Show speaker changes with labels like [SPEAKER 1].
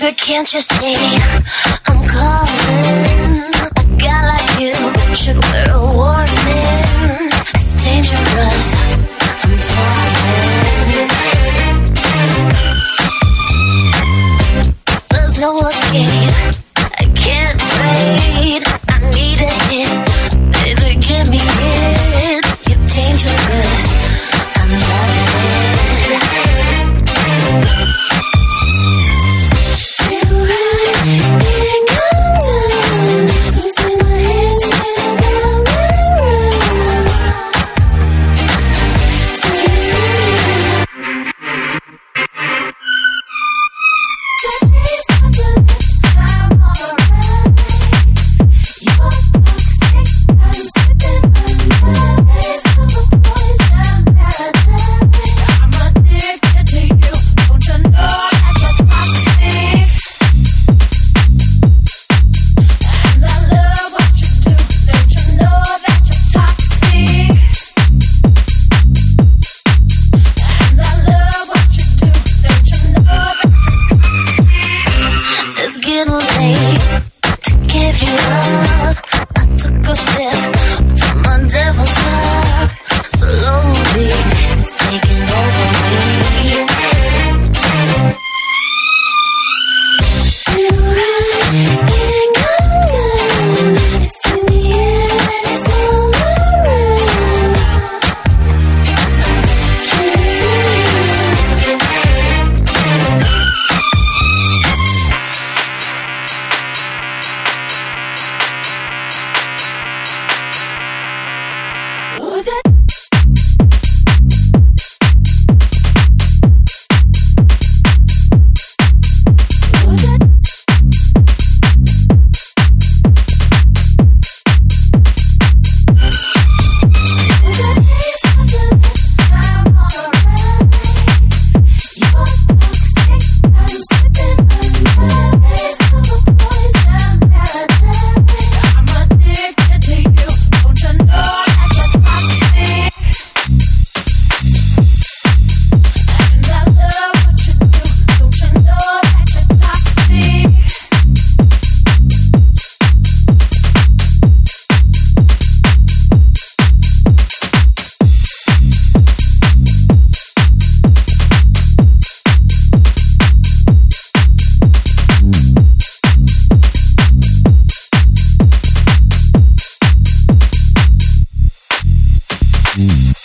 [SPEAKER 1] Baby, can't you see I'm calling? A guy like you should wear a warning. It's dangerous, I'm falling. There's no escape, I can't wait. I need a hit, baby, give me it. You're dangerous, I'm loving it. Getting late to give you up. I took a sip from my devil's cup. Slowly, it's taking over me. Tonight can't come down. It's in the air and it's all around. Can you feel it?
[SPEAKER 2] Mm.